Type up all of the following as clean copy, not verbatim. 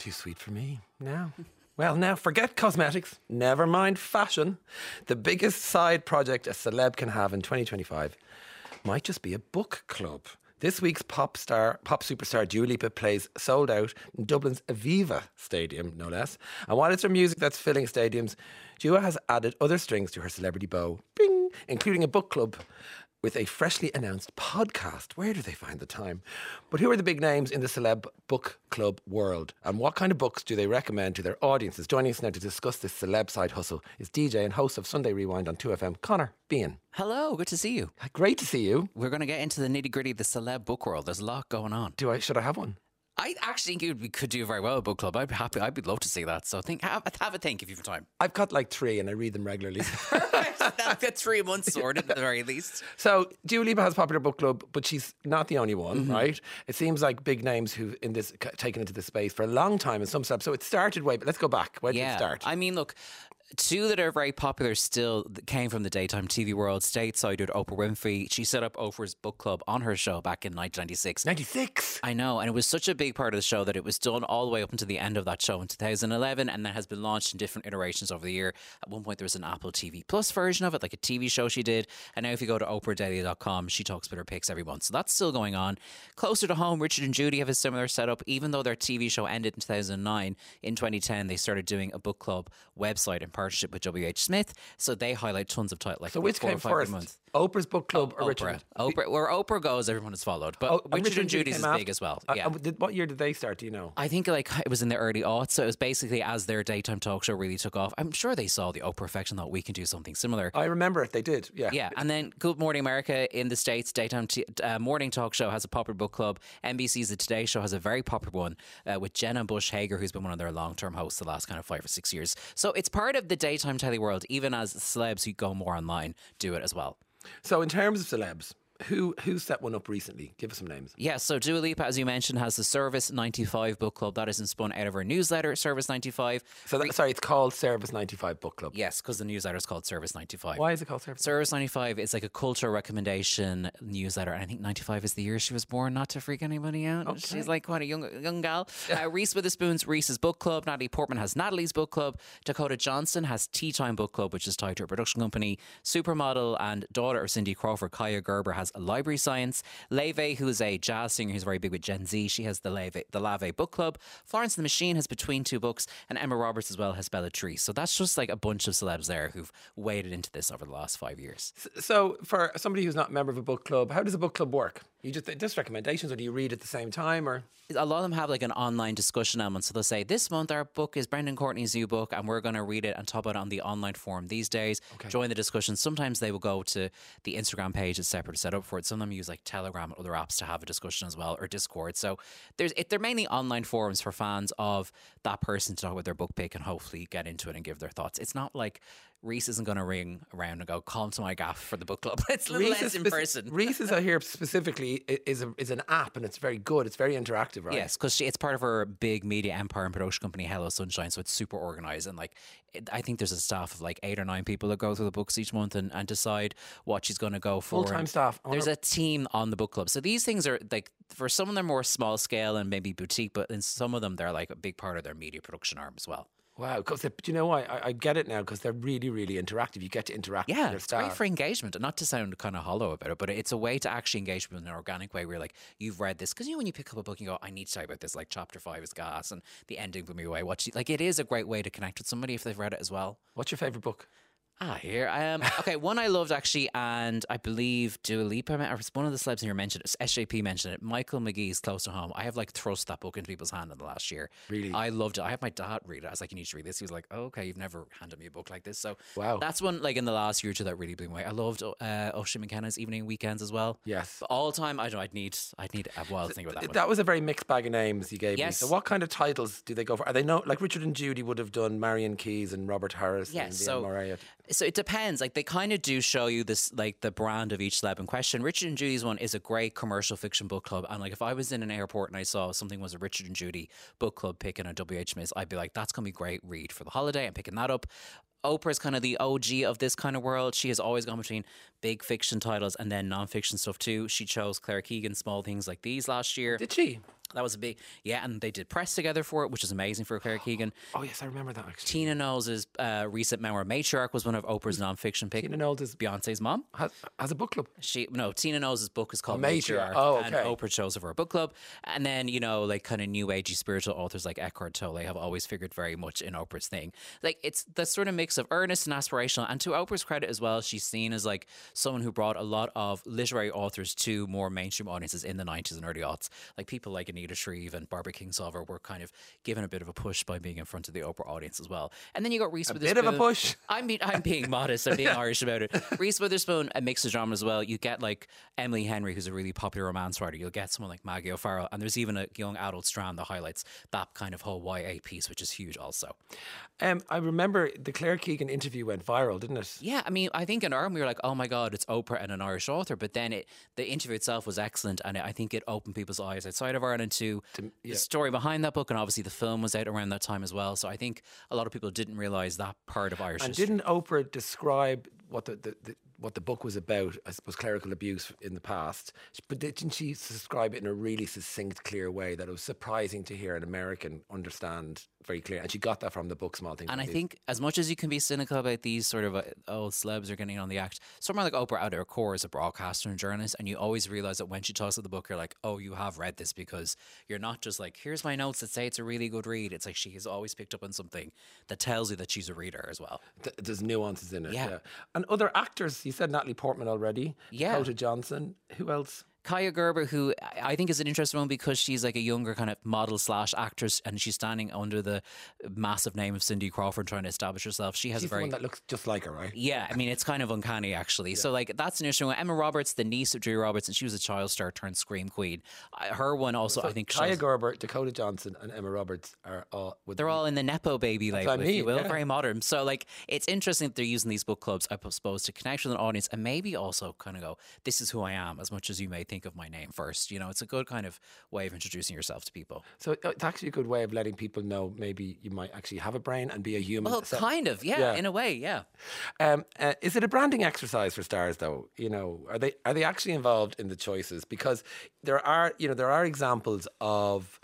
Too sweet for me now. Well, now forget cosmetics, never mind fashion. The biggest side project a celeb can have in 2025 might just be a book club. This week's pop superstar Dua Lipa plays sold out in Dublin's Aviva Stadium, no less. And while it's her music that's filling stadiums, Dua has added other strings to her celebrity bow, bing, including a book club with a freshly announced podcast. Where do they find the time? But who are the big names in the celeb book club world? And what kind of books do they recommend to their audiences? Joining us now to discuss this celeb side hustle is DJ and host of Sunday Rewind on 2FM, Conor Bean. Hello, good to see you. Great to see you. We're going to get into the nitty gritty of the celeb book world. There's a lot going on. Should I have one? I actually think you could do very well at book club. I'd be happy. I'd love to see that. So have a think if you've time. I've got like 3 and I read them regularly. That's got 3 months sorted at the very least. So Dua Lipa has a popular book club, but she's not the only one, right? It seems like big names who've taken into the space for a long time in some steps. So it started but let's go back. Where did it start? I mean, look, 2 that are very popular still came from the daytime TV world. Stateside with Oprah Winfrey. She set up Oprah's book club on her show back in 1996. 96? I know, and it was such a big part of the show that it was done all the way up until the end of that show in 2011, and then has been launched in different iterations over the year. At one point there was an Apple TV Plus version of it, like a TV show she did, and now if you go to oprahdaily.com, she talks about her picks every month. So that's still going on. Closer to home, Richard and Judy have a similar setup. Even though their TV show ended in 2009, in 2010 they started doing a book club website in partnership with WH Smith, so they highlight tons of titles. Like so which came first? Oprah's book club or Richard? Oprah. Where Oprah goes, everyone has followed. But Richard and Judy's is big as well. Yeah. What year did they start? Do you know? I think it was in the early aughts. So it was basically as their daytime talk show really took off. I'm sure they saw the Oprah effect and thought we can do something similar. I remember it. They did. Yeah. Yeah. And then Good Morning America in the States, daytime morning talk show has a popular book club. NBC's The Today Show has a very popular one with Jenna Bush Hager, who's been one of their long-term hosts the last kind of 5 or 6 years. So it's part of the daytime telly world, even as celebs who go more online do it as well. So in terms of celebs, who set one up recently? Give us some names. Yeah, so Dua Lipa, as you mentioned, has the Service 95 book club. That isn't spun out of her newsletter, Service 95. So it's called Service 95 Book Club. Yes, because the newsletter is called Service 95. Why is it called Service? Service 95 is like a cultural recommendation newsletter, and I think 95 is the year she was born, not to freak anybody out. Okay. She's like quite a young gal. Reese Witherspoon's Reese's Book Club. Natalie Portman has Natalie's Book Club. Dakota Johnson has Tea Time Book Club, which is tied to her production company. Supermodel and daughter of Cindy Crawford, Kaya Gerber, has a Library Science. Leve, who is a jazz singer who's very big with Gen Z, she has the Lave Book Club. Florence and the Machine has Between Two Books, and Emma Roberts as well has Bellatrix. So that's just like a bunch of celebs there who've waded into this over the last 5 years. So for somebody who's not a member of a book club, how does a book club work? You just recommendations, or do you read at the same time? Or a lot of them have like an online discussion element. So they'll say, this month our book is Brendan Courtney's new book, and we're going to read it and talk about it on the online forum these days. Okay. Join the discussion. Sometimes they will go to the Instagram page that's separate set up for it. Some of them use like Telegram and other apps to have a discussion as well, or Discord. So they're mainly online forums for fans of that person to talk about their book pick and hopefully get into it and give their thoughts. It's not like Reese isn't going to ring around and go, come to my gaff for the book club. It's a little less in person. Reese's, I hear specifically, is an app, and it's very good. It's very interactive, right? Yes, because it's part of her big media empire and production company, Hello Sunshine, so it's super organised. And I think there's a staff of like 8 or 9 people that go through the books each month and decide what she's going to go for. Full-time staff. There's a team on the book club. So these things are like, for some of them more small scale and maybe boutique, but in some of them they're like a big part of their media production arm as well. Wow, because do you know why? I get it now, because they're really, really interactive. You get to interact with their staff. Yeah, it's great for engagement. And not to sound kind of hollow about it, but it's a way to actually engage with them in an organic way where you're like, you've read this. Because when you pick up a book and you go, I need to talk about this, like chapter 5 is gas and the ending blew me away. It is a great way to connect with somebody if they've read it as well. What's your favourite book? Here. Okay, one I loved actually, and I believe Dua Lipa, or one of the celebs here mentioned it, SJP mentioned it, Michael McGee's Close to Home. I have thrust that book into people's hand in the last year. Really? I loved it. I had my dad read it. I was like, you need to read this. He was like, oh, okay, you've never handed me a book like this. So wow, that's one in the last year or two that really blew me away. I loved Oisin McKenna's Evening Weekends as well. Yes. But all time, I don't know, I'd need a while to think about that one. That was a very mixed bag of names you gave me. So what kind of titles do they go for? Are they like Richard and Judy would have done Marion Keyes and Robert Harris and Leanne Murray? So it depends. They kind of do show you this, the brand of each celeb in question. Richard and Judy's one is a great commercial fiction book club. And if I was in an airport and I saw something was a Richard and Judy book club picking a WH Smith, I'd be like, that's going to be a great read for the holiday. I'm picking that up. Oprah's kind of the OG of this kind of world. She has always gone between big fiction titles and then non-fiction stuff too. She chose Claire Keegan's Small Things Like These last year. Did she? That was a big, and they did press together for it, which is amazing for Claire Keegan. Oh, yes, I remember that actually. Tina Knowles' recent memoir, Matriarch, was one of Oprah's non-fiction picks. Tina Knowles is Beyonce's mom. has a book club. Tina Knowles' book is called Matriarch. Matriarch. Oh, okay. And Oprah chose it for a book club. And then, like kind of new agey spiritual authors like Eckhart Tolle have always figured very much in Oprah's thing. Like it's the sort of mix of earnest and aspirational. And to Oprah's credit as well, she's seen as like someone who brought a lot of literary authors to more mainstream audiences in the 90s and early aughts. Like people like Anita Shreve and Barbara Kingsolver were kind of given a bit of a push by being in front of the Oprah audience as well. And then you got Reese Witherspoon. Bit of a push. I'm being modest. I'm being Irish about it. Reese Witherspoon, a mix of drama as well. You get like Emily Henry, who's a really popular romance writer. You'll get someone like Maggie O'Farrell. And there's even a young adult strand that highlights that kind of whole YA piece, which is huge also. I remember the Claire Keegan interview went viral, didn't it? Yeah, I mean, I think in Ireland we were like, oh my God, it's Oprah and an Irish author. But then the interview itself was excellent. And I think it opened people's eyes outside of Ireland to the story behind that book. And obviously the film was out around that time as well. So I think a lot of people didn't realise that part of Irish history. And didn't Oprah describe what the book was about, I suppose, clerical abuse in the past, but didn't she describe it in a really succinct, clear way that it was surprising to hear an American understand very clear? And she got that from the book, Small Things. And Like I think as much as you can be cynical about these sort of celebs are getting on the act, someone like Oprah at her core is a broadcaster and journalist, and you always realise that when she talks about the book, you're like, oh, you have read this, because you're not just like, here's my notes that say it's a really good read. It's like she has always picked up on something that tells you that she's a reader as well. There's nuances in it. Yeah. And other actors, you said Natalie Portman already. Yeah. Dakota Johnson. Who else? Kaya Gerber, who I think is an interesting one because she's like a younger kind of model / actress, and she's standing under the massive name of Cindy Crawford trying to establish herself. She's the one that looks just like her, right? Yeah, I mean, it's kind of uncanny actually. So like that's an interesting one. Emma Roberts, the niece of Julia Roberts, and she was a child star turned scream queen. Her one also, I think, Kaya Gerber, Dakota Johnson, and Emma Roberts are all. They're all in the Nepo baby label, if you will, yeah. very modern. So like it's interesting that they're using these book clubs, I suppose, to connect with an audience and maybe also kind of go, this is who I am, as much as you may think of my name first. It's a good kind of way of introducing yourself to people. So it's actually a good way of letting people know maybe you might actually have a brain and be a human. Well, kind of, yeah, in a way, yeah. Is it a branding exercise for stars, though? Are they actually involved in the choices? Because there are examples of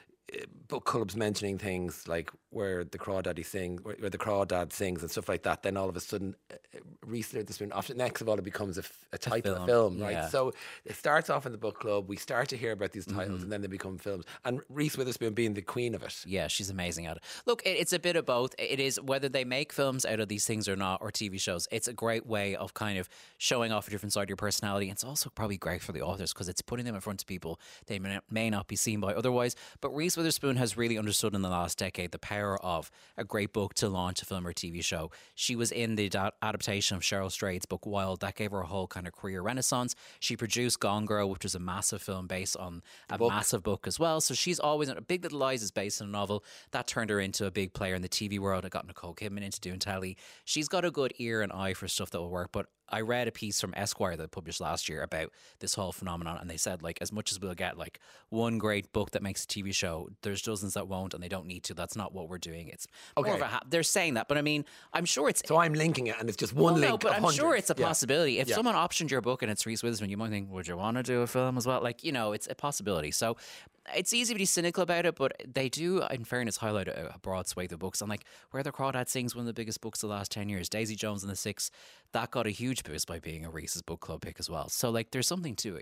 book clubs mentioning things like where the Crawdaddy sings, where the Crawdad sings and stuff like that. Then all of a sudden, Reese Witherspoon, often next of all, it becomes a title of a film, right? Yeah. So it starts off in the book club. We start to hear about these titles, and then they become films. And Reese Witherspoon being the queen of it. Yeah, she's amazing at it. Look, it's a bit of both. It is whether they make films out of these things or not, or TV shows. It's a great way of kind of showing off a different side of your personality. It's also probably great for the authors because it's putting them in front of people they may not be seen by otherwise. But Reese Witherspoon has really understood in the last decade the power of a great book to launch a film or TV show. She was in the adaptation of Cheryl Strayed's book Wild. That gave her a whole kind of career renaissance. She produced Gone Girl, which was a massive film based on a massive book as well. So she's always, Big Little Lies is based on a novel. That turned her into a big player in the TV world. I got Nicole Kidman into doing telly. She's got a good ear and eye for stuff that will work, but I read a piece from Esquire that published last year about this whole phenomenon, and they said, like, as much as we'll get like one great book that makes a TV show, there's dozens that won't, and they don't need to. That's not what we're doing. It's more of they're saying that, but I mean, I'm sure it's. So I'm linking it, and it's just one link. No, but I'm hundreds. sure it's a possibility. If someone optioned your book and it's Reese Witherspoon, you might think, would you want to do a film as well? Like, it's a possibility. So it's easy to be cynical about it, but they do, in fairness, highlight a broad swathe of books. And like Where the Crawdad Sings, one of the biggest books of the last 10 years, Daisy Jones and the Six, that got a huge boost by being a Reese's book club pick as well. So like there's something to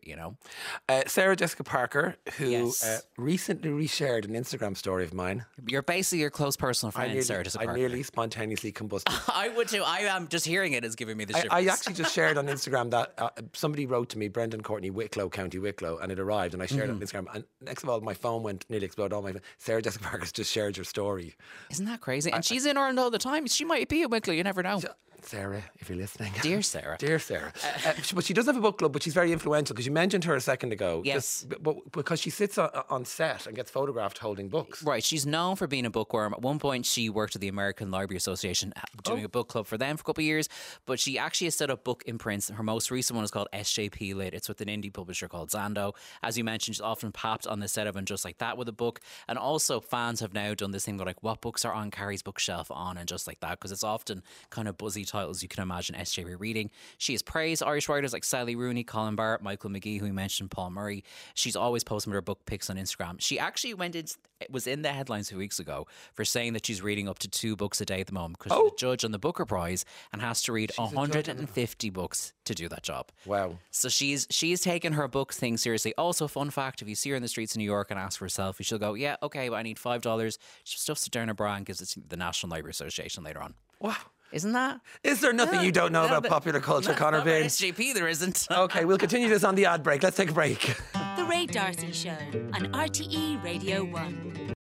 it, Sarah Jessica Parker, who recently reshared an Instagram story of mine. You're basically your close personal friend, Sarah Jessica Parker. I nearly spontaneously combusted. I would too. I am just hearing it is giving me the shivers. I actually just shared on Instagram that somebody wrote to me, Brendan Courtney, Wicklow, County Wicklow, and it arrived, and I shared it on Instagram. And next of all, my phone nearly exploded. Sarah Jessica Parker's just shared your story. Isn't that crazy? And she's in Ireland all the time. She might be at Wicklow. You never know. Sarah, if you're listening. Dear Sarah. Dear Sarah. But she does have a book club, but she's very influential because you mentioned her a second ago. Yes. But because she sits on set and gets photographed holding books. Right. She's known for being a bookworm. At one point, she worked at the American Library Association doing a book club for them for a couple of years. But she actually has set up book imprints. Her most recent one is called SJP Lit. It's with an indie publisher called Zando. As you mentioned, she's often popped on the set of And Just Like That with a book. And also fans have now done this thing where like, what books are on Carrie's bookshelf on And Just Like That? Because it's often kind of buzzy titles you can imagine SJP reading. She has praised Irish writers like Sally Rooney, Colin Barrett, Michael McGee, who we mentioned, Paul Murray. She's always posting her book pics on Instagram. She actually was in the headlines 2 weeks ago for saying that she's reading up to 2 books a day at the moment because she's a judge on the Booker Prize and has to read 150 books to do that job. Wow. So she's taken her book thing seriously. Also, fun fact, if you see her in the streets of New York and ask for a selfie, she'll go, yeah, okay, well, I need $5. She stuffs it down her bra and gives it to the National Library Association later on. Wow. Isn't that? Is there nothing you don't know about popular culture, Conor Bean? SJP, there isn't. Okay, we'll continue this on the ad break. Let's take a break. The Ray Darcy Show on RTE Radio 1.